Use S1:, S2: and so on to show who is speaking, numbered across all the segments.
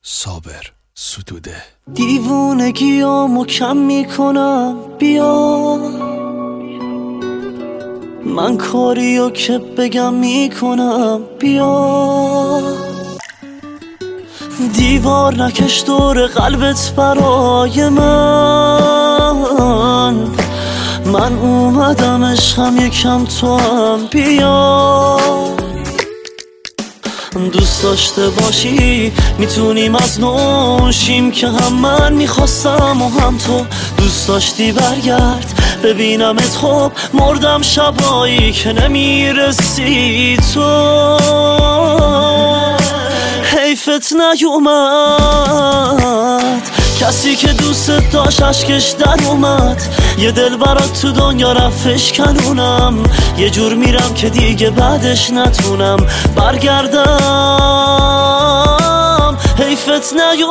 S1: صابر ستوده.
S2: دیوونگیامو کم میکنم، بیا من کاریو که بگم میکنم، بیا دیوار نکش دور قلبت برای من اومدم عشقم یکم تو هم بیا. دوست داشته باشی میتونیم از نوشیم که هم من میخواستم و هم تو دوست داشتی برگرد ببینمت، خب مردم شبایی که نمیرسی تو. حیفت نیومد کسی که دوست داشت اشکش در اومد، یه دل برات تو دنیا رفتش کنونم، یه جور میرم که دیگه بعدش نتونم برگردم. حیفت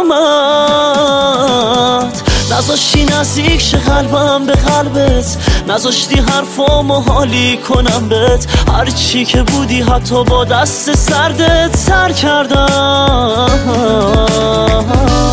S2: نیومد نذاشتی نزدیک شه قلبم به قلبت، نذاشتی حرفامو حالی کنم بهت، هرچی که بودی حتی با دست سردت سر کردم.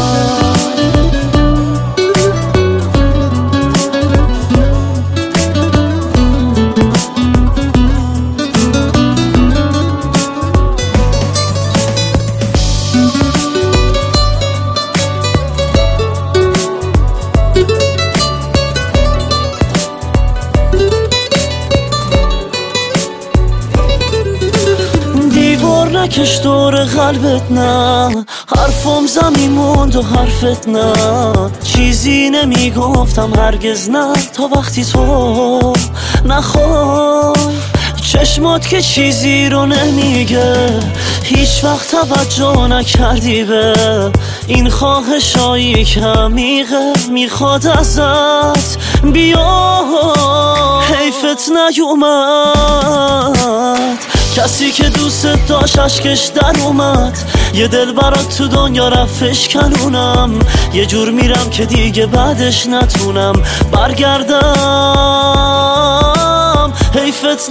S2: نکش دور قلبت، نه حرفم زمین موند و حرفت نه، چیزی نمیگفتم هرگز نه تا وقتی تو نخوای. چشمات که چیزی رو نمیگه، هیچ وقت توجه نکردی به این خواهشایی که عمیقه میخواد ازت بیا. حیفت نیومد کسی که دوست داشت اشکش در اومد، یه دل برات تو دنیا رفتش کنونم، یه جور میرم که دیگه بعدش نتونم برگردم. حیفت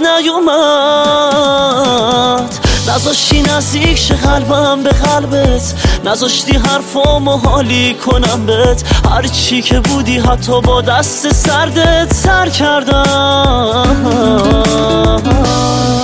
S2: نیومد نذاشتی نزدیک شه قلبم به قلبت، نذاشتی حرفامو حالی کنم بهت، هرچی که بودی حتی با دست سردت سر کردم.